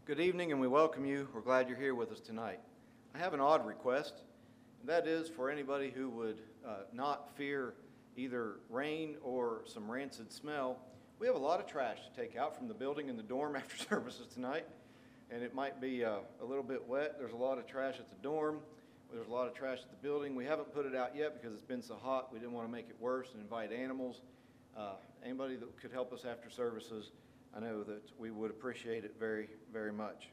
Good evening, and we welcome you. We're glad you're here with us tonight. I have an odd request, and that is for anybody who would not fear either rain or some rancid smell. We have a lot of trash to take out from the building and the dorm after services tonight, and it might be a little bit wet. There's a lot of trash at the dorm. There's a lot of trash at the building. We haven't put it out yet because it's been so hot. We didn't want to make it worse and invite animals. Anybody that could help us after services, I know that we would appreciate it very, very much.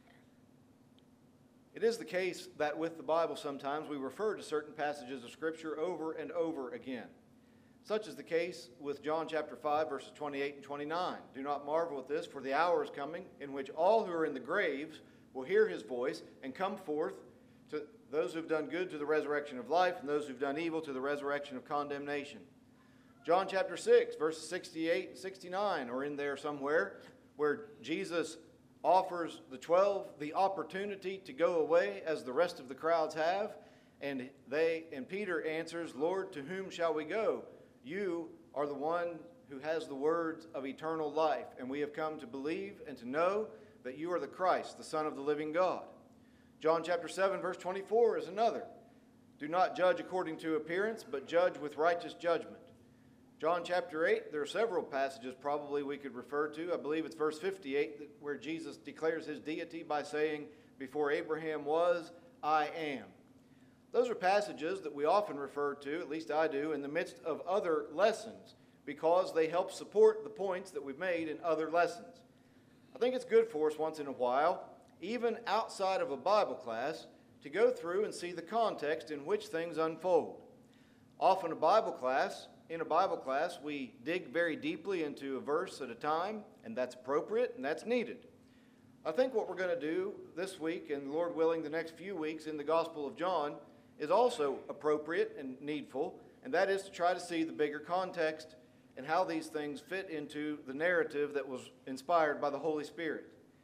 It is the case that with the Bible sometimes we refer to certain passages of Scripture over and over again. Such is the case with John chapter 5, verses 28 and 29. Do not marvel at this, for the hour is coming in which all who are in the graves will hear his voice and come forth, to those who have done good to the resurrection of life, and those who have done evil to the resurrection of condemnation. John chapter 6, verses 68 and 69 are in there somewhere, where Jesus offers the 12 the opportunity to go away as the rest of the crowds have, and Peter answers, Lord, to whom shall we go? You are the one who has the words of eternal life, and we have come to believe and to know that you are the Christ, the Son of the living God. John chapter 7, verse 24 is another. Do not judge according to appearance, but judge with righteous judgment. John chapter 8, there are several passages probably we could refer to. I believe it's verse 58 where Jesus declares his deity by saying, before Abraham was, I am. Those are passages that we often refer to, at least I do, in the midst of other lessons because they help support the points that we've made in other lessons. I think it's good for us once in a while, even outside of a Bible class, to go through and see the context in which things unfold. Often in a Bible class, we dig very deeply into a verse at a time, and that's appropriate and that's needed. I think what we're going to do this week, and Lord willing the next few weeks in the Gospel of John, is also appropriate and needful, and that is to try to see the bigger context and how these things fit into the narrative that was inspired by the Holy Spirit.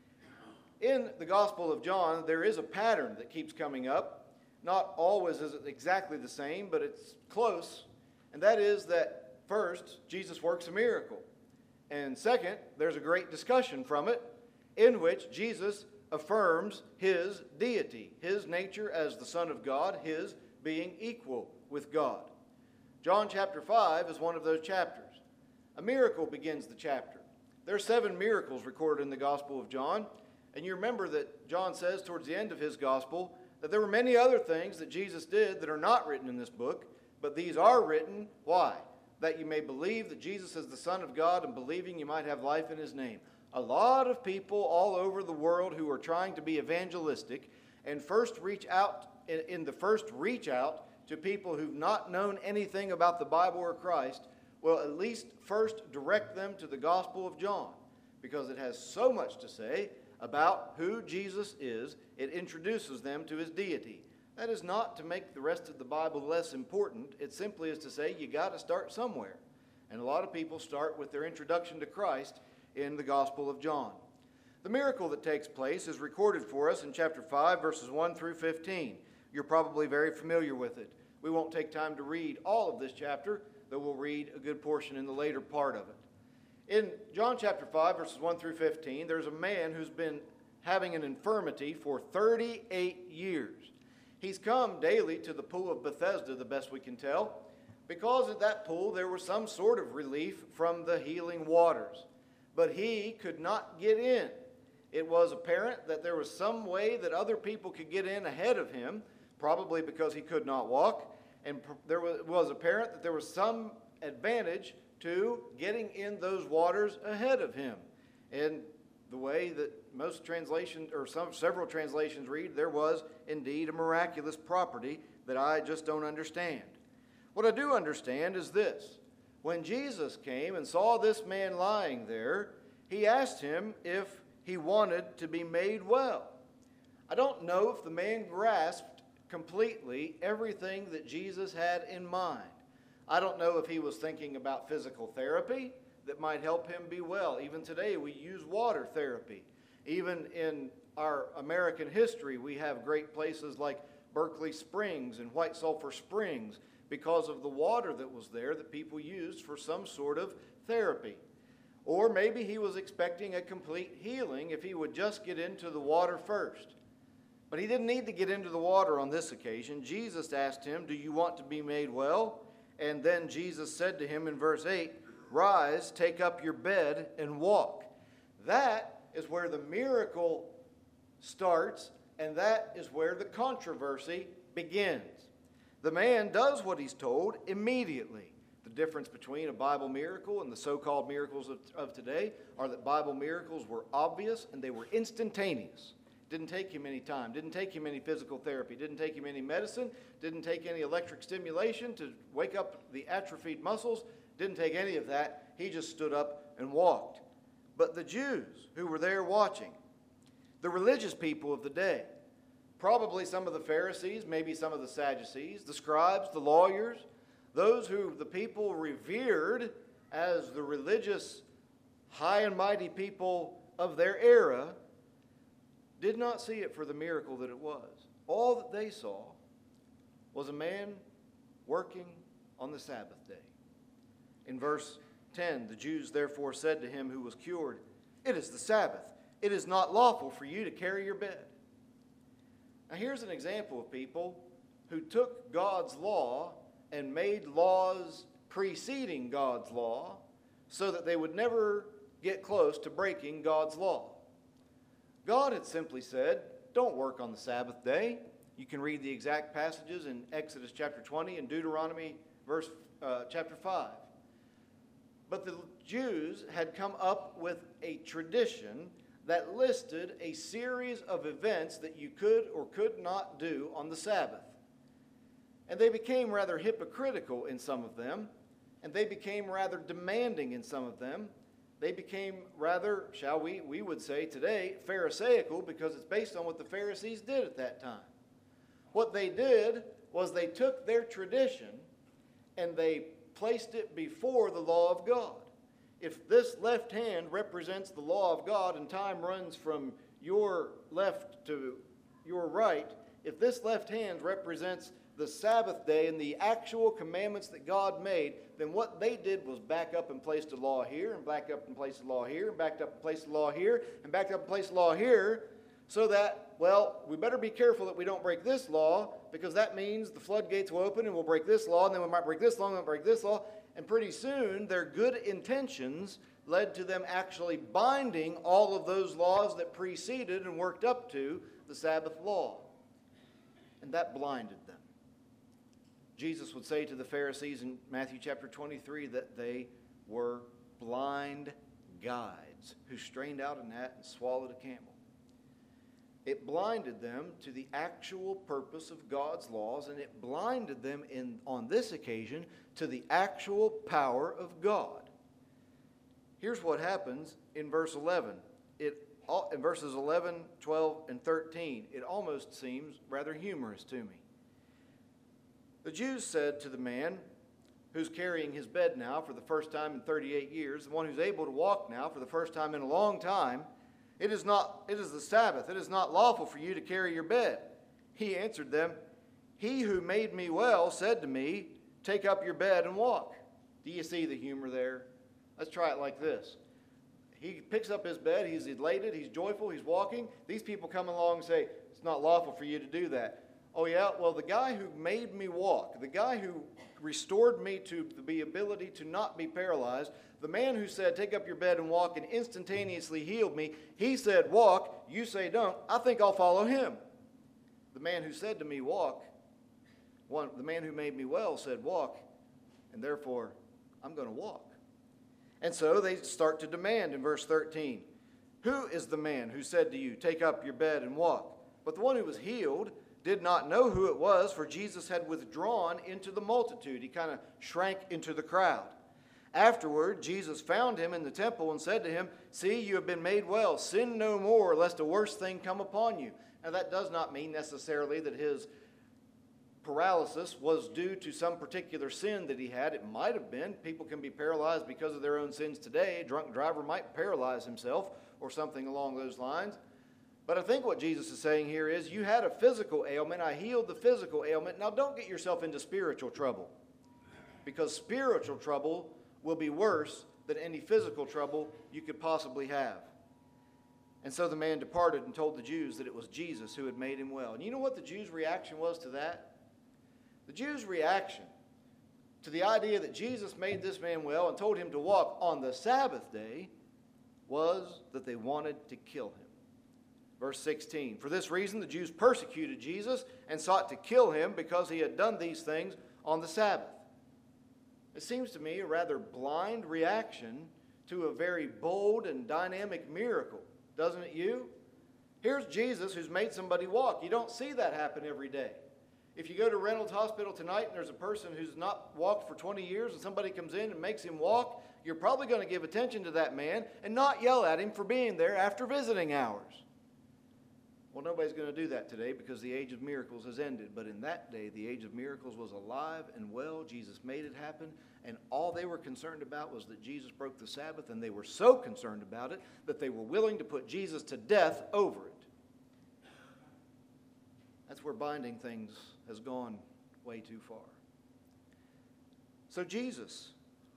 In the Gospel of John, there is a pattern that keeps coming up. Not always is it exactly the same, but it's close. And that is that first, Jesus works a miracle. And second, there's a great discussion from it in which Jesus affirms his deity, his nature as the Son of God, his being equal with God. John chapter 5 is one of those chapters. A miracle begins the chapter. There are 7 miracles recorded in the Gospel of John. And you remember that John says towards the end of his Gospel that there were many other things that Jesus did that are not written in this book. But these are written, why? That you may believe that Jesus is the Son of God, and believing you might have life in his name. A lot of people all over the world who are trying to be evangelistic and first reach out to people who've not known anything about the Bible or Christ, will at least first direct them to the Gospel of John, because it has so much to say about who Jesus is. It introduces them to his deity. That is not to make the rest of the Bible less important. It simply is to say you got to start somewhere. And a lot of people start with their introduction to Christ in the Gospel of John. The miracle that takes place is recorded for us in chapter 5, verses 1 through 15. You're probably very familiar with it. We won't take time to read all of this chapter, though we'll read a good portion in the later part of it. In John chapter 5, verses 1 through 15, there's a man who's been having an infirmity for 38 years. He's come daily to the pool of Bethesda, the best we can tell, because at that pool there was some sort of relief from the healing waters. But he could not get in. It was apparent that there was some way that other people could get in ahead of him, probably because he could not walk, and it was apparent that there was some advantage to getting in those waters ahead of him. And the way that most translations, or several translations read, there was indeed a miraculous property that I just don't understand. What I do understand is this. When Jesus came and saw this man lying there, he asked him if he wanted to be made well. I don't know if the man grasped completely everything that Jesus had in mind. I don't know if he was thinking about physical therapy that might help him be well. Even today we use water therapy. Even in our American history, we have great places like Berkeley Springs and White Sulphur Springs because of the water that was there that people used for some sort of therapy. Or maybe he was expecting a complete healing if he would just get into the water first. But he didn't need to get into the water on this occasion. Jesus asked him, "Do you want to be made well?" And then Jesus said to him in verse 8, "Rise, take up your bed, and walk." That is where the miracle starts, and that is where the controversy begins. The man does what he's told immediately. The difference between a Bible miracle and the so-called miracles of today are that Bible miracles were obvious and they were instantaneous. Didn't take him any time, didn't take him any physical therapy, didn't take him any medicine, didn't take any electric stimulation to wake up the atrophied muscles, didn't take any of that. He just stood up and walked. But the Jews who were there watching, the religious people of the day, probably some of the Pharisees, maybe some of the Sadducees, the scribes, the lawyers, those who the people revered as the religious, high and mighty people of their era, did not see it for the miracle that it was. All that they saw was a man working on the Sabbath day. In verse 10, the Jews therefore said to him who was cured, "It is the Sabbath. It is not lawful for you to carry your bed." Now here's an example of people who took God's law and made laws preceding God's law so that they would never get close to breaking God's law. God had simply said, don't work on the Sabbath day. You can read the exact passages in Exodus chapter 20 and Deuteronomy chapter 5. But the Jews had come up with a tradition that listed a series of events that you could or could not do on the Sabbath. And they became rather hypocritical in some of them, and they became rather demanding in some of them. They became rather, we would say today, Pharisaical, because it's based on what the Pharisees did at that time. What they did was they took their tradition and they placed it before the law of God. If this left hand represents the law of God and time runs from your left to your right, if this left hand represents the Sabbath day and the actual commandments that God made, then what they did was back up and placed a law here, and back up and placed a law here, and backed up and placed a law here, and backed up and placed a law here, so that, well, we better be careful that we don't break this law, because that means the floodgates will open and we'll break this law, and then we might break this law, and we'll break this law, and pretty soon their good intentions led to them actually binding all of those laws that preceded and worked up to the Sabbath law. And that blinded them. Jesus would say to the Pharisees in Matthew chapter 23 that they were blind guides who strained out a gnat and swallowed a camel. It blinded them to the actual purpose of God's laws, and it blinded them on this occasion to the actual power of God. Here's what happens in verse 11. In verses 11, 12, and 13, it almost seems rather humorous to me. The Jews said to the man who's carrying his bed now for the first time in 38 years, the one who's able to walk now for the first time in a long time, it is the Sabbath. It is not lawful for you to carry your bed. He answered them, "He who made me well said to me, take up your bed and walk." Do you see the humor there? Let's try it like this. He picks up his bed, he's elated, he's joyful, he's walking. These people come along and say, it's not lawful for you to do that. Oh yeah, well the guy who made me walk, the guy who restored me to the ability to not be paralyzed, the man who said, take up your bed and walk, and instantaneously healed me, he said, walk, you say don't, I think I'll follow him. The man who said to me, walk, the man who made me well said, walk, and therefore I'm going to walk. And so they start to demand in verse 13, who is the man who said to you, take up your bed and walk? But the one who was healed did not know who it was, for Jesus had withdrawn into the multitude. He kind of shrank into the crowd. Afterward, Jesus found him in the temple and said to him, see, you have been made well. Sin no more, lest a worse thing come upon you. Now that does not mean necessarily that his paralysis was due to some particular sin that he had. It might have been. People can be paralyzed because of their own sins today. A drunk driver might paralyze himself or something along those lines. But I think what Jesus is saying here is, you had a physical ailment. I healed the physical ailment. Now don't get yourself into spiritual trouble, because spiritual trouble will be worse than any physical trouble you could possibly have. And so the man departed and told the Jews that it was Jesus who had made him well. And you know what the Jews' reaction was to that? The Jews' reaction to the idea that Jesus made this man well and told him to walk on the Sabbath day was that they wanted to kill him. Verse 16, for this reason the Jews persecuted Jesus and sought to kill him because he had done these things on the Sabbath. It seems to me a rather blind reaction to a very bold and dynamic miracle, doesn't it you? Here's Jesus who's made somebody walk. You don't see that happen every day. If you go to Reynolds Hospital tonight and there's a person who's not walked for 20 years and somebody comes in and makes him walk, you're probably going to give attention to that man and not yell at him for being there after visiting hours. Well, nobody's going to do that today because the age of miracles has ended. But in that day, the age of miracles was alive and well. Jesus made it happen. And all they were concerned about was that Jesus broke the Sabbath. And they were so concerned about it that they were willing to put Jesus to death over it. That's where binding things has gone way too far. So Jesus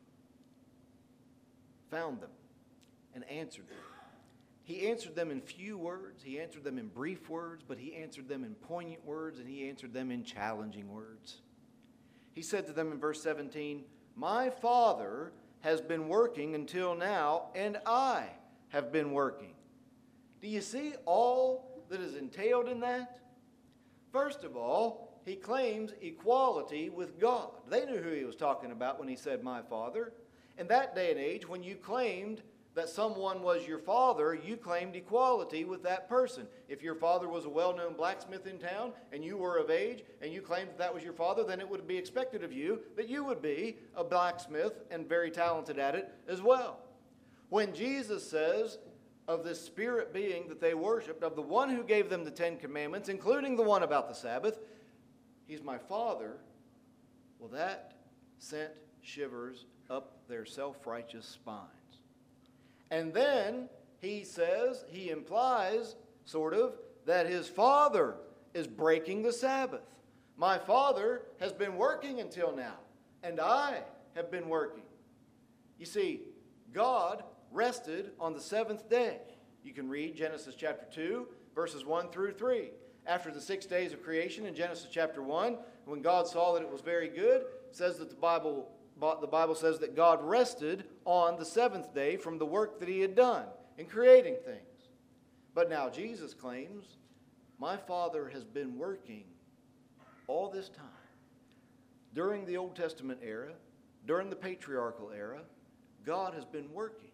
found them and answered them. He answered them in few words, he answered them in brief words, but he answered them in poignant words, and he answered them in challenging words. He said to them in verse 17, my Father has been working until now, and I have been working. Do you see all that is entailed in that? First of all, he claims equality with God. They knew who he was talking about when he said, my Father. In that day and age, when you claimed that someone was your father, you claimed equality with that person. If your father was a well-known blacksmith in town and you were of age and you claimed that was your father, then it would be expected of you that you would be a blacksmith and very talented at it as well. When Jesus says of this spirit being that they worshiped, of the one who gave them the 10 Commandments, including the one about the Sabbath, he's my Father, well, that sent shivers up their self-righteous spines. And then he says, he implies, sort of, that his Father is breaking the Sabbath. My Father has been working until now, and I have been working. You see, God rested on the seventh day. You can read Genesis chapter 2, verses 1 through 3. After the 6 days of creation in Genesis chapter 1, when God saw that it was very good, it says that the Bible says that God rested on the seventh day from the work that he had done in creating things. But now Jesus claims, my Father has been working all this time. During the Old Testament era, during the patriarchal era, God has been working.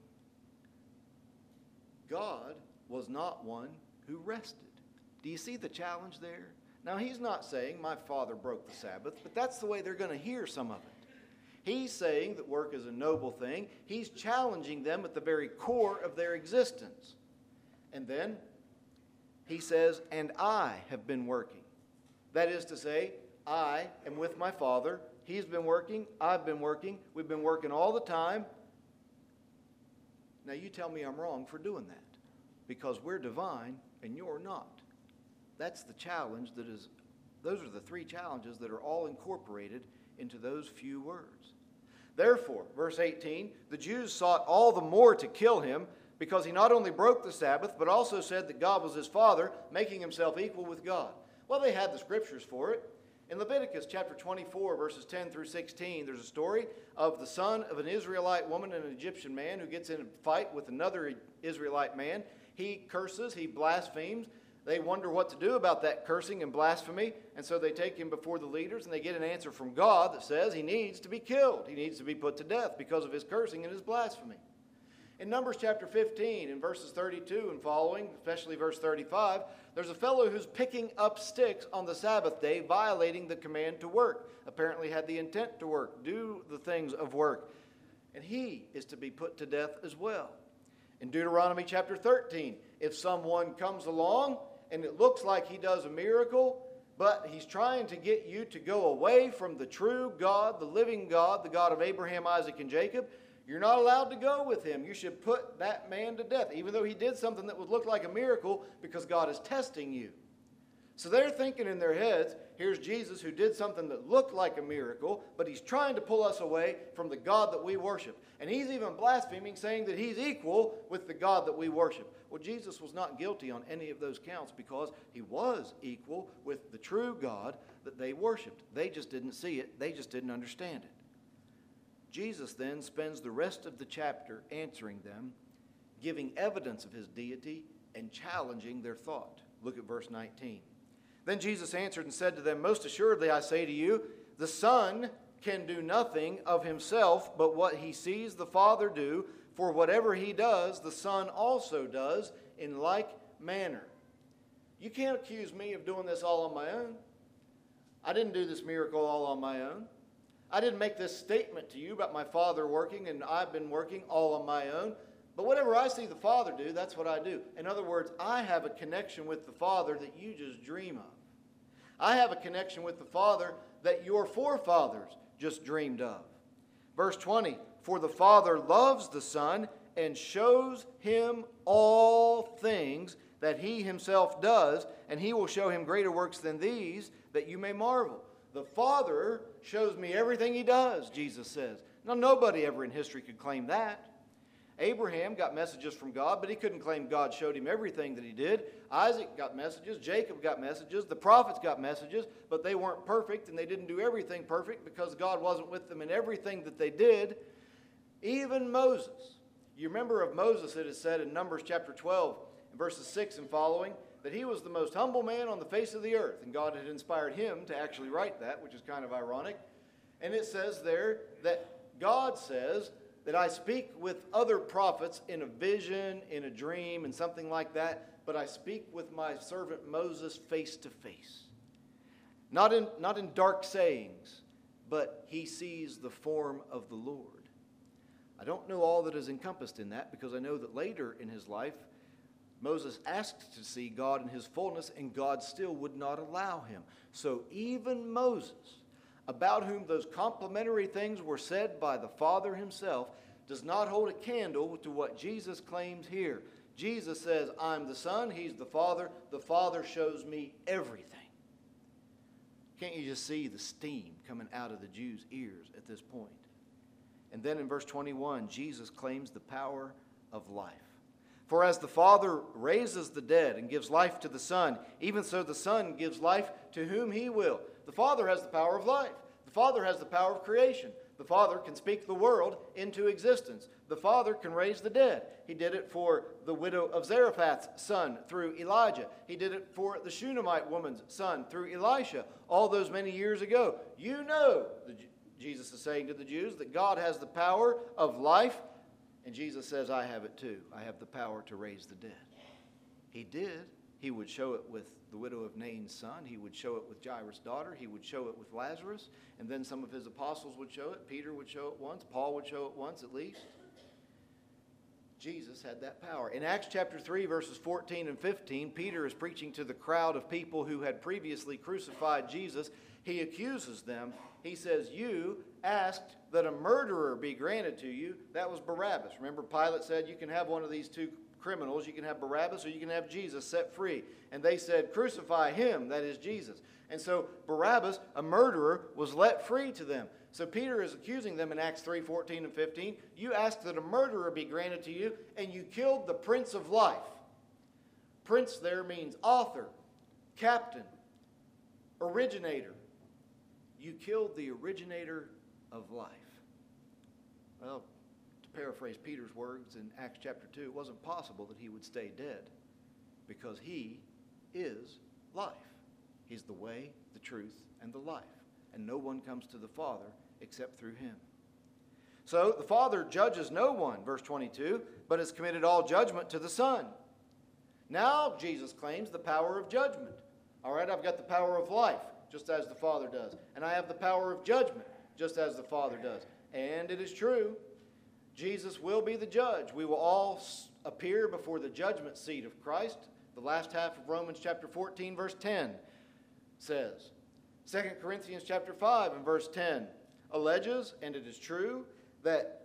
God was not one who rested. Do you see the challenge there? Now, he's not saying my Father broke the Sabbath, but that's the way they're going to hear some of it. He's saying that work is a noble thing. He's challenging them at the very core of their existence. And then he says, and I have been working. That is to say, I am with my Father. He's been working. I've been working. We've been working all the time. Now you tell me I'm wrong for doing that, because we're divine and you're not. That's the challenge that is, those are the three challenges that are all incorporated into those few words. Therefore, verse 18, the Jews sought all the more to kill him because he not only broke the Sabbath, but also said that God was his Father, making himself equal with God. Well, they had the scriptures for it. In Leviticus chapter 24, verses 10 through 16, there's a story of the son of an Israelite woman and an Egyptian man who gets in a fight with another Israelite man. He curses, he blasphemes. They wonder what to do about that cursing and blasphemy, and so they take him before the leaders, and they get an answer from God that says he needs to be killed. He needs to be put to death because of his cursing and his blasphemy. In Numbers chapter 15, in verses 32 and following, especially verse 35, there's a fellow who's picking up sticks on the Sabbath day, violating the command to work. Apparently had the intent to work, do the things of work. And he is to be put to death as well. In Deuteronomy chapter 13, if someone comes along and it looks like he does a miracle, but he's trying to get you to go away from the true God, the living God, the God of Abraham, Isaac, and Jacob, you're not allowed to go with him. You should put that man to death, even though he did something that would look like a miracle, because God is testing you. So they're thinking in their heads, here's Jesus who did something that looked like a miracle, but he's trying to pull us away from the God that we worship. And he's even blaspheming, saying that he's equal with the God that we worship. Well, Jesus was not guilty on any of those counts because he was equal with the true God that they worshiped. They just didn't see it. They just didn't understand it. Jesus then spends the rest of the chapter answering them, giving evidence of his deity, and challenging their thought. Look at verse 19. Then Jesus answered and said to them, most assuredly I say to you, the Son can do nothing of himself but what he sees the Father do, for whatever he does, the Son also does in like manner. You can't accuse me of doing this all on my own. I didn't do this miracle all on my own. I didn't make this statement to you about my Father working and I've been working all on my own. But whatever I see the Father do, that's what I do. In other words, I have a connection with the Father that you just dream of. I have a connection with the Father that your forefathers just dreamed of. Verse 20, for the Father loves the Son and shows him all things that he himself does, and he will show him greater works than these, that you may marvel. The Father shows me everything he does, Jesus says. Now, nobody ever in history could claim that. Abraham got messages from God, but he couldn't claim God showed him everything that he did. Isaac got messages. Jacob got messages. The prophets got messages, but they weren't perfect, and they didn't do everything perfect because God wasn't with them in everything that they did. Even Moses. You remember of Moses, it is said in Numbers chapter 12, verses 6 and following, that he was the most humble man on the face of the earth, and God had inspired him to actually write that, which is kind of ironic. And it says there that God says that I speak with other prophets in a vision, in a dream, and something like that, but I speak with my servant Moses face to face. Not in dark sayings, but he sees the form of the Lord. I don't know all that is encompassed in that because I know that later in his life, Moses asked to see God in his fullness, and God still would not allow him. So even Moses, about whom those complimentary things were said by the Father himself, does not hold a candle to what Jesus claims here. Jesus says, I'm the Son, he's the Father shows me everything. Can't you just see the steam coming out of the Jews' ears at this point? And then in verse 21, Jesus claims the power of life. For as the Father raises the dead and gives life to the Son, even so the Son gives life to whom he will. The Father has the power of life. The Father has the power of creation. The Father can speak the world into existence. The Father can raise the dead. He did it for the widow of Zarephath's son through Elijah. He did it for the Shunammite woman's son through Elisha all those many years ago. You know, Jesus is saying to the Jews, that God has the power of life. And Jesus says, I have it too. I have the power to raise the dead. He did. He would show it with the widow of Nain's son. He would show it with Jairus' daughter. He would show it with Lazarus. And then some of his apostles would show it. Peter would show it once. Paul would show it once at least. Jesus had that power. In Acts chapter 3, verses 14 and 15, Peter is preaching to the crowd of people who had previously crucified Jesus. He accuses them. He says, you asked that a murderer be granted to you. That was Barabbas. Remember, Pilate said, you can have one of these two criminals. You can have Barabbas or you can have Jesus set free. And they said, crucify him, that is Jesus. And so Barabbas, a murderer, was let free to them. So Peter is accusing them in Acts 3, 14 and 15. You asked that a murderer be granted to you, and you killed the Prince of Life. Prince there means author, captain, originator. You killed the originator of life. Well, to paraphrase Peter's words in Acts chapter 2, it wasn't possible that he would stay dead because he is life. He's the way, the truth, and the life. And no one comes to the Father except through him. So the Father judges no one, verse 22, but has committed all judgment to the Son. Now Jesus claims the power of judgment. All right, I've got the power of life, just as the Father does. And I have the power of judgment, just as the Father does. And it is true, Jesus will be the judge. We will all appear before the judgment seat of Christ. The last half of Romans chapter 14, verse 10 says. 2 Corinthians chapter 5 and verse 10 alleges, and it is true, that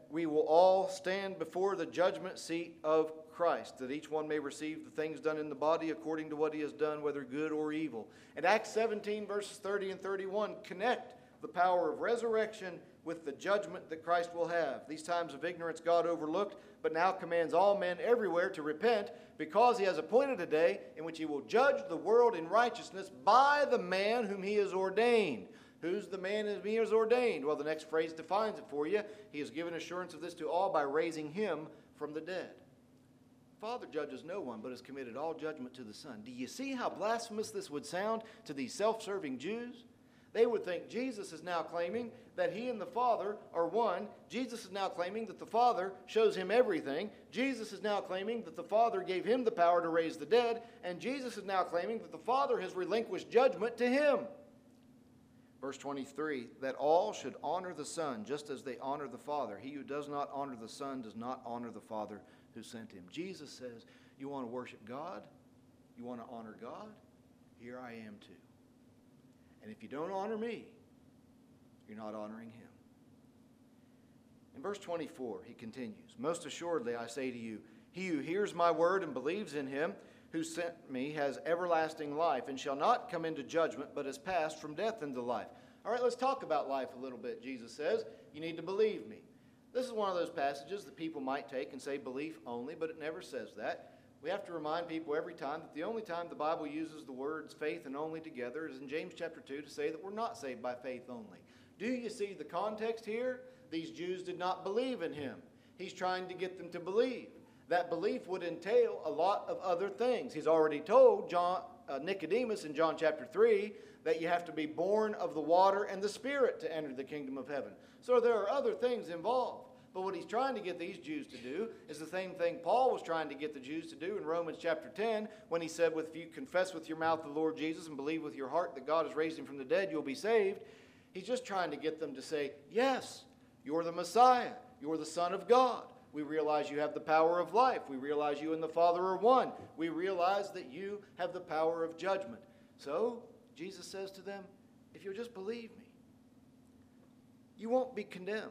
we will all stand before the judgment seat of Christ, that each one may receive the things done in the body according to what he has done, whether good or evil. And Acts 17, verses 30 and 31 connect the power of resurrection with the judgment that Christ will have. These times of ignorance God overlooked, but now commands all men everywhere to repent, because he has appointed a day in which he will judge the world in righteousness by the man whom he has ordained. Who's the man whom he has ordained? Well, the next phrase defines it for you. He has given assurance of this to all by raising him from the dead. Father judges no one, but has committed all judgment to the Son. Do you see how blasphemous this would sound to these self-serving Jews? They would think Jesus is now claiming that he and the Father are one. Jesus is now claiming that the Father shows him everything. Jesus is now claiming that the Father gave him the power to raise the dead. And Jesus is now claiming that the Father has relinquished judgment to him. Verse 23, that all should honor the Son just as they honor the Father. He who does not honor the Son does not honor the Father who sent him. Jesus says, you want to worship God? You want to honor God? Here I am too. And if you don't honor me, you're not honoring him. In verse 24, he continues, most assuredly I say to you, he who hears my word and believes in him who sent me has everlasting life and shall not come into judgment, but has passed from death into life. All right, let's talk about life a little bit. Jesus says, you need to believe me. This is one of those passages that people might take and say belief only, but it never says that. We have to remind people every time that the only time the Bible uses the words faith and only together is in James chapter 2 to say that we're not saved by faith only. Do you see the context here? These Jews did not believe in him. He's trying to get them to believe. That belief would entail a lot of other things. He's already told Nicodemus in John chapter 3 that you have to be born of the water and the Spirit to enter the kingdom of heaven. So there are other things involved. But what he's trying to get these Jews to do is the same thing Paul was trying to get the Jews to do in Romans chapter 10 when he said, if you confess with your mouth the Lord Jesus and believe with your heart that God has raised him from the dead, you'll be saved. He's just trying to get them to say, yes, you're the Messiah. You're the Son of God. We realize you have the power of life. We realize you and the Father are one. We realize that you have the power of judgment. So Jesus says to them, if you'll just believe me, you won't be condemned,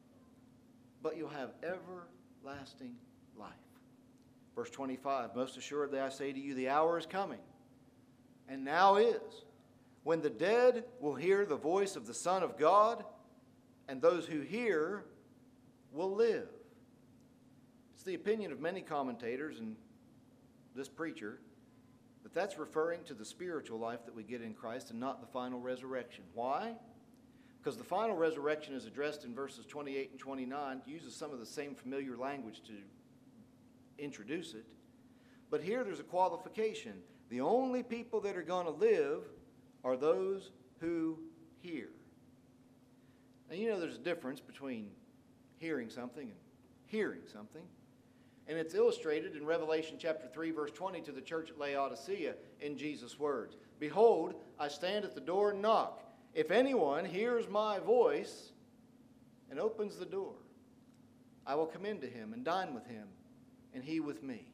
but you'll have everlasting life. Verse 25, most assuredly I say to you, the hour is coming, and now is, when the dead will hear the voice of the Son of God, and those who hear will live. It's the opinion of many commentators and this preacher that that's referring to the spiritual life that we get in Christ and not the final resurrection. Why? Because the final resurrection is addressed in verses 28 and 29, uses some of the same familiar language to introduce it. But here there's a qualification. The only people that are going to live are those who hear. Now, you know there's a difference between hearing something and hearing something. And it's illustrated in Revelation chapter 3, verse 20 to the church at Laodicea in Jesus' words. Behold, I stand at the door and knock. If anyone hears my voice and opens the door, I will come into him and dine with him, and he with me.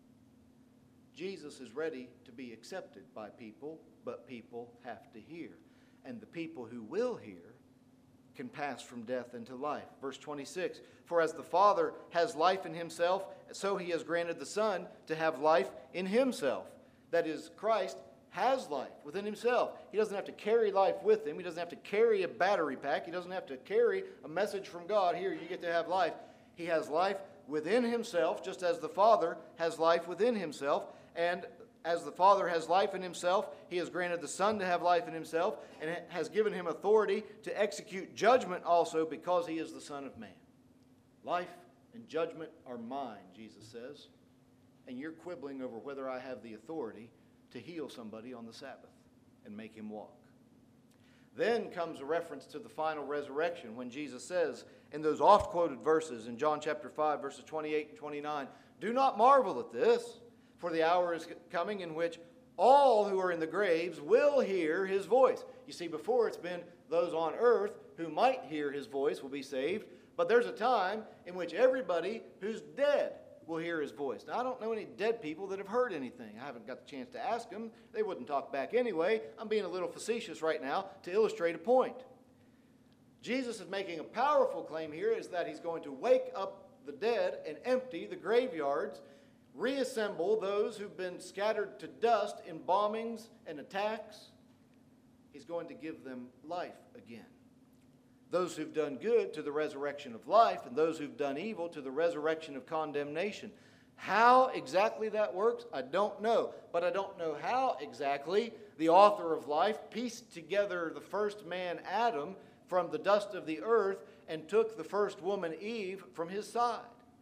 Jesus is ready to be accepted by people, but people have to hear. And the people who will hear can pass from death into life. Verse 26, for as the Father has life in himself, so he has granted the Son to have life in himself. That is, Christ has life within himself. He doesn't have to carry life with him. He doesn't have to carry a battery pack. He doesn't have to carry a message from God. Here, you get to have life. He has life within himself, just as the Father has life within himself. And as the Father has life in himself, he has granted the Son to have life in himself and has given him authority to execute judgment also because he is the Son of Man. Life and judgment are mine, Jesus says. And you're quibbling over whether I have the authority to heal somebody on the Sabbath and make him walk. Then comes a reference to the final resurrection when Jesus says in those oft-quoted verses in John chapter 5, verses 28 and 29, do not marvel at this, for the hour is coming in which all who are in the graves will hear his voice. You see, before it's been those on earth who might hear his voice will be saved, but there's a time in which everybody who's dead will hear his voice. Now, I don't know any dead people that have heard anything. I haven't got the chance to ask them. They wouldn't talk back anyway. I'm being a little facetious right now to illustrate a point. Jesus is making a powerful claim here, is that he's going to wake up the dead and empty the graveyards, reassemble those who've been scattered to dust in bombings and attacks. He's going to give them life again. Those who've done good to the resurrection of life, and those who've done evil to the resurrection of condemnation. How exactly that works, I don't know. But I don't know how exactly the author of life pieced together the first man, Adam, from the dust of the earth and took the first woman, Eve, from his side.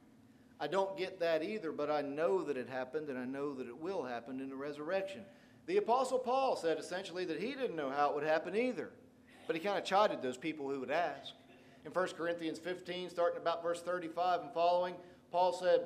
I don't get that either, but I know that it happened, and I know that it will happen in the resurrection. The Apostle Paul said essentially that he didn't know how it would happen either, but he kind of chided those people who would ask. In 1 Corinthians 15, starting about verse 35 and following, Paul said,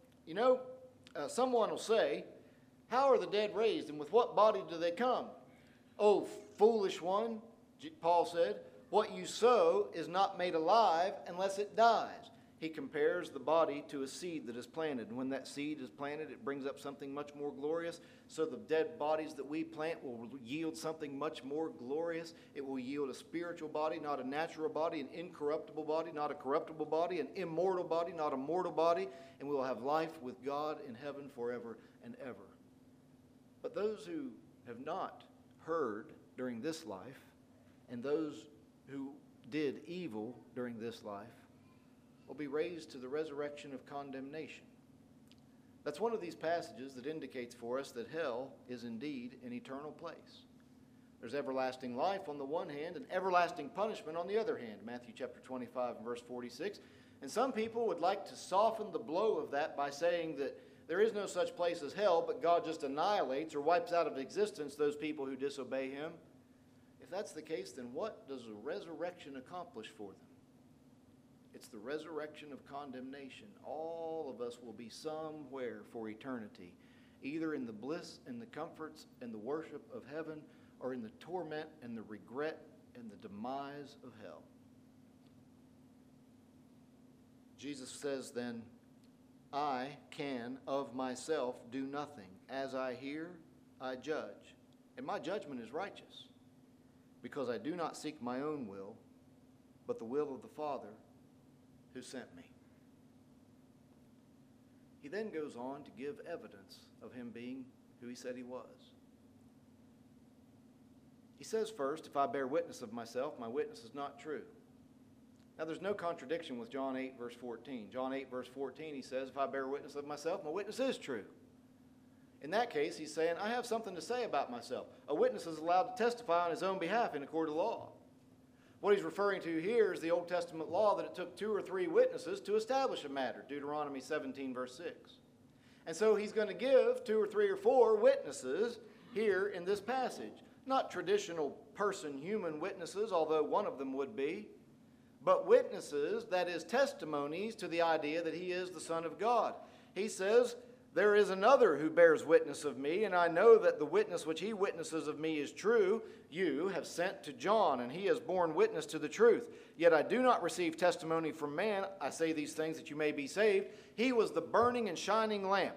someone will say, how are the dead raised, and with what body do they come? Oh, foolish one, Paul said, what you sow is not made alive unless it dies. He compares the body to a seed that is planted. And when that seed is planted, it brings up something much more glorious. So the dead bodies that we plant will yield something much more glorious. It will yield a spiritual body, not a natural body, an incorruptible body, not a corruptible body, an immortal body, not a mortal body. And we will have life with God in heaven forever and ever. But those who have not heard during this life, and those who did evil during this life, will be raised to the resurrection of condemnation. That's one of these passages that indicates for us that hell is indeed an eternal place. There's everlasting life on the one hand and everlasting punishment on the other hand, Matthew chapter 25 and verse 46. And some people would like to soften the blow of that by saying that there is no such place as hell, but God just annihilates or wipes out of existence those people who disobey him. If that's the case, then what does the resurrection accomplish for them? It's the resurrection of condemnation. All of us will be somewhere for eternity, either in the bliss and the comforts and the worship of heaven, or in the torment and the regret and the demise of hell. Jesus says then, I can of myself do nothing. As I hear, I judge. And my judgment is righteous, because I do not seek my own will, but the will of the Father who sent me. He then goes on to give evidence of him being who he said he was. He says first, if I bear witness of myself, my witness is not true. Now there's no contradiction with John 8 verse 14. John 8 verse 14, he says, if I bear witness of myself, my witness is true. In that case, he's saying, I have something to say about myself. A witness is allowed to testify on his own behalf in a court of law. What he's referring to here is the Old Testament law that it took 2 or 3 witnesses to establish a matter, Deuteronomy 17, verse 6. And so he's going to give 2 or 3 or 4 witnesses here in this passage. Not traditional human witnesses, although one of them would be, but witnesses, that is, testimonies to the idea that he is the Son of God. He says, there is another who bears witness of me, and I know that the witness which he witnesses of me is true. You have sent to John, and he has borne witness to the truth. Yet I do not receive testimony from man. I say these things that you may be saved. He was the burning and shining lamp,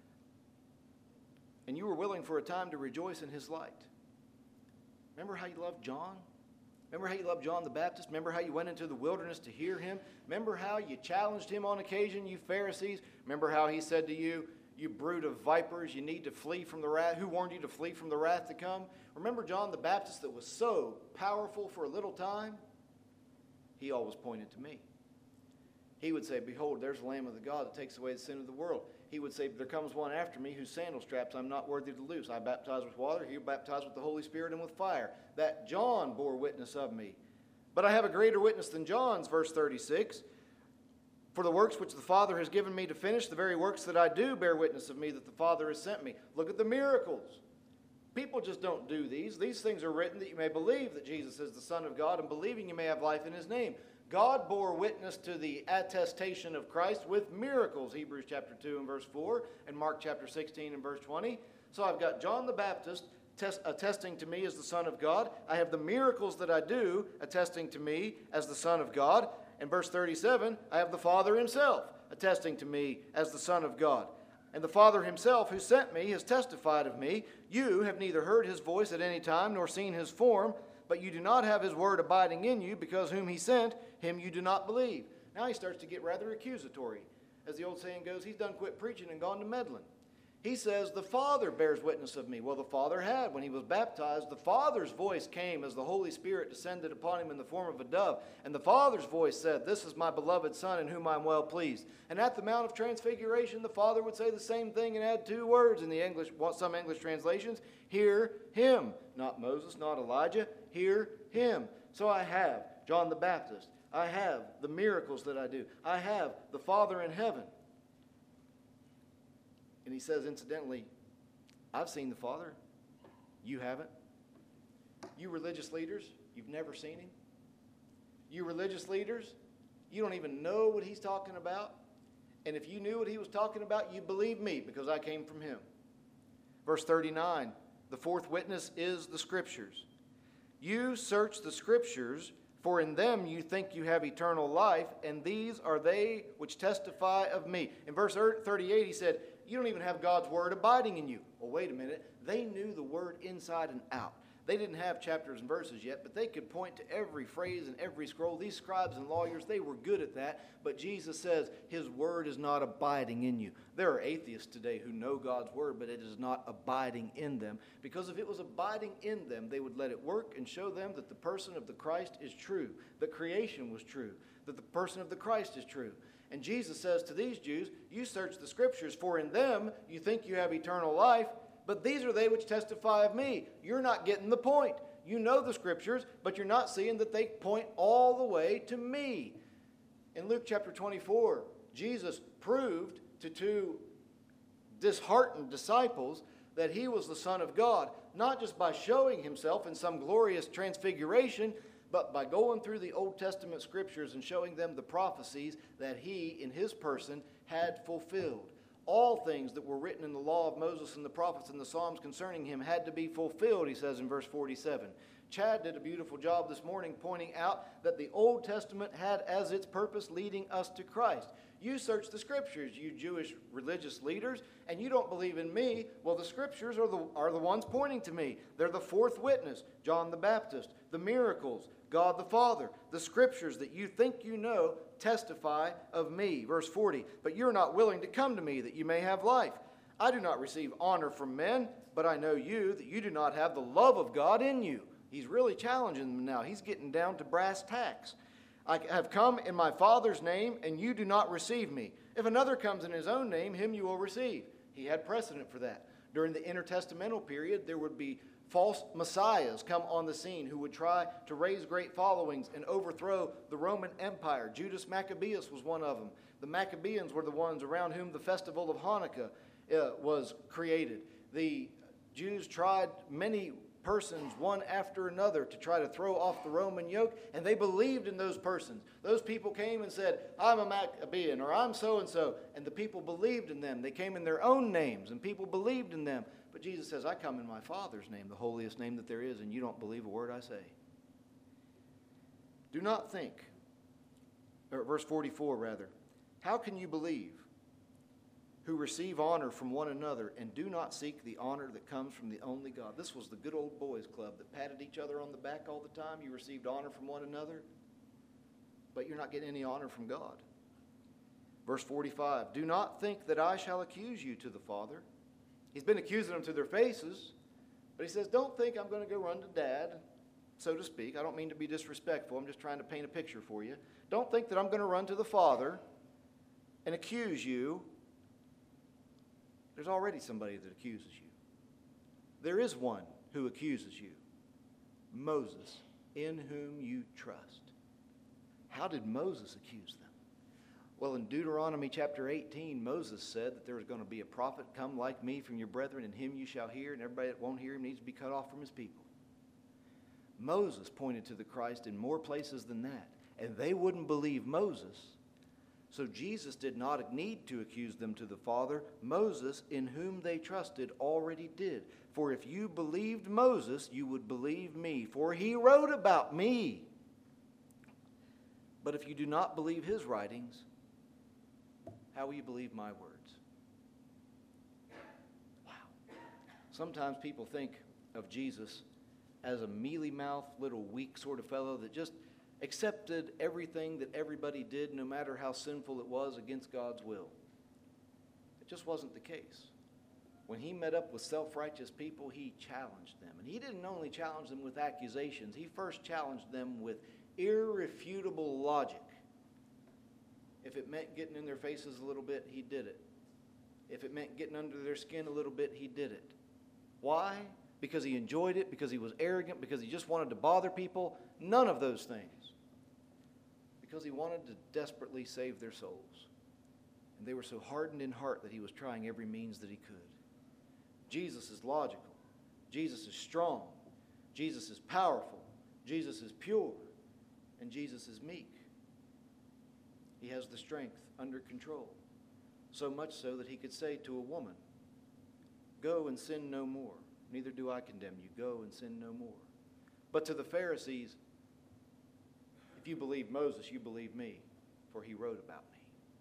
and you were willing for a time to rejoice in his light. Remember how you loved John? Remember how you loved John the Baptist? Remember how you went into the wilderness to hear him? Remember how you challenged him on occasion, you Pharisees? Remember how he said to you, you brood of vipers, you need to flee from the wrath. Who warned you to flee from the wrath to come? Remember John the Baptist that was so powerful for a little time? He always pointed to me. He would say, behold, there's the Lamb of the God that takes away the sin of the world. He would say, there comes one after me whose sandal straps I'm not worthy to loose. I baptize with water, he will baptize with the Holy Spirit and with fire. That John bore witness of me. But I have a greater witness than John's, verse 36. For the works which the Father has given me to finish, the very works that I do bear witness of me that the Father has sent me. Look at the miracles. People just don't do these. These things are written that you may believe that Jesus is the Son of God, and believing you may have life in his name. God bore witness to the attestation of Christ with miracles, Hebrews chapter 2 and verse 4, and Mark chapter 16 and verse 20. So I've got John the Baptist attesting to me as the Son of God. I have the miracles that I do attesting to me as the Son of God. In verse 37, I have the Father himself attesting to me as the Son of God. And the Father himself who sent me has testified of me. You have neither heard his voice at any time nor seen his form, but you do not have his word abiding in you, because whom he sent, him you do not believe. Now he starts to get rather accusatory. As the old saying goes, he's done quit preaching and gone to meddling. He says, the Father bears witness of me. Well, the Father had. When he was baptized, the Father's voice came as the Holy Spirit descended upon him in the form of a dove. And the Father's voice said, this is my beloved Son in whom I am well pleased. And at the Mount of Transfiguration, the Father would say the same thing and add two words in the English, some English translations. Hear him. Not Moses, not Elijah. Hear him. So I have John the Baptist. I have the miracles that I do. I have the Father in heaven. And he says, incidentally, I've seen the Father. You haven't. You religious leaders, you've never seen him. You religious leaders, you don't even know what he's talking about. And if you knew what he was talking about, you believe me, because I came from him. Verse 39, the fourth witness is the Scriptures. You search the Scriptures, for in them you think you have eternal life, and these are they which testify of me. In verse 38, he said, you don't even have God's word abiding in you. Well, wait a minute. They knew the word inside and out. They didn't have chapters and verses yet, but they could point to every phrase and every scroll. These scribes and lawyers, they were good at that. But Jesus says his word is not abiding in you. There are atheists today who know God's word, but it is not abiding in them. Because if it was abiding in them, they would let it work and show them that the person of the Christ is true, that creation was true, that the person of the Christ is true. And Jesus says to these Jews, you search the Scriptures, for in them you think you have eternal life, but these are they which testify of me. You're not getting the point. You know the Scriptures, but you're not seeing that they point all the way to me. In Luke chapter 24, Jesus proved to two disheartened disciples that he was the Son of God, not just by showing himself in some glorious transfiguration, but by going through the Old Testament Scriptures and showing them the prophecies that he, in his person, had fulfilled. All things that were written in the law of Moses and the prophets and the Psalms concerning him had to be fulfilled, he says in verse 47. Chad did a beautiful job this morning pointing out that the Old Testament had as its purpose leading us to Christ. You search the Scriptures, you Jewish religious leaders, and you don't believe in me. Well, the Scriptures are the ones pointing to me. They're the fourth witness, John the Baptist, the miracles, God the Father. The Scriptures that you think you know testify of me. Verse 40, but you're not willing to come to me that you may have life. I do not receive honor from men, but I know you, that you do not have the love of God in you. He's really challenging them now. He's getting down to brass tacks. I have come in my Father's name, and you do not receive me. If another comes in his own name, him you will receive. He had precedent for that. During the intertestamental period, there would be false messiahs come on the scene who would try to raise great followings and overthrow the Roman Empire. Judas Maccabeus was one of them. The Maccabeans were the ones around whom the festival of Hanukkah was created. The Jews tried many persons one after another to try to throw off the Roman yoke, and they believed in those persons. Those people came and said, I'm a Maccabean, or I'm so-and-so, and the people believed in them. They came in their own names, and people believed in them. But Jesus says, I come in my Father's name, the holiest name that there is, and you don't believe a word I say. Do not think, or verse 44 rather, how can you believe who receive honor from one another and do not seek the honor that comes from the only God? This was the good old boys club that patted each other on the back all the time. You received honor from one another, but you're not getting any honor from God. Verse 45, do not think that I shall accuse you to the Father. He's been accusing them to their faces, but he says, don't think I'm going to go run to Dad, so to speak. I don't mean to be disrespectful. I'm just trying to paint a picture for you. Don't think that I'm going to run to the Father and accuse you. There's already somebody that accuses you. There is one who accuses you, Moses, in whom you trust. How did Moses accuse them? Well, in Deuteronomy chapter 18, Moses said that there was going to be a prophet come like me from your brethren, and him you shall hear, and everybody that won't hear him needs to be cut off from his people. Moses pointed to the Christ in more places than that, and they wouldn't believe Moses. So Jesus did not need to accuse them to the Father. Moses, in whom they trusted, already did. For if you believed Moses, you would believe me, for he wrote about me. But if you do not believe his writings, how will you believe my words? Wow. Sometimes people think of Jesus as a mealy-mouthed, little weak sort of fellow that just accepted everything that everybody did, no matter how sinful it was, against God's will. It just wasn't the case. When he met up with self-righteous people, he challenged them. And he didn't only challenge them with accusations. He first challenged them with irrefutable logic. If it meant getting in their faces a little bit, he did it. If it meant getting under their skin a little bit, he did it. Why? Because he enjoyed it, because he was arrogant, because he just wanted to bother people? None of those things. Because he wanted to desperately save their souls. And they were so hardened in heart that he was trying every means that he could. Jesus is logical. Jesus is strong. Jesus is powerful. Jesus is pure. And Jesus is meek. He has the strength under control. So much so that he could say to a woman, "Go and sin no more. Neither do I condemn you. Go and sin no more." But to the Pharisees, "If you believe Moses, you believe me, for he wrote about me."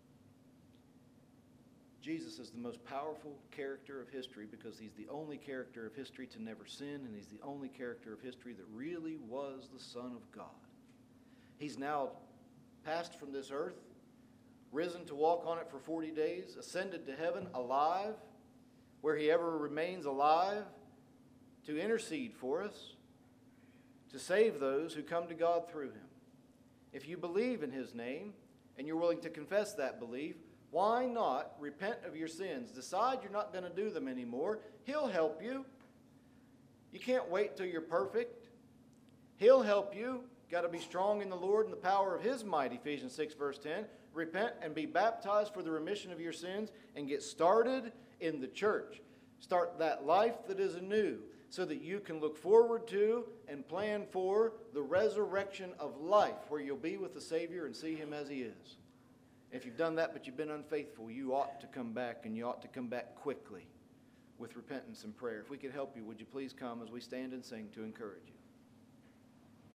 Jesus is the most powerful character of history because he's the only character of history to never sin, and he's the only character of history that really was the Son of God. He's now passed from this earth, risen to walk on it for 40 days, ascended to heaven alive, where he ever remains alive, to intercede for us, to save those who come to God through him. If you believe in his name, and you're willing to confess that belief, why not repent of your sins? Decide you're not going to do them anymore. He'll help you. You can't wait till you're perfect. He'll help you. Got to be strong in the Lord and the power of his might, Ephesians 6, verse 10. Repent and be baptized for the remission of your sins and get started in the church. Start that life that is anew so that you can look forward to and plan for the resurrection of life where you'll be with the Savior and see him as he is. If you've done that but you've been unfaithful, you ought to come back, and you ought to come back quickly with repentance and prayer. If we could help you, would you please come as we stand and sing to encourage you?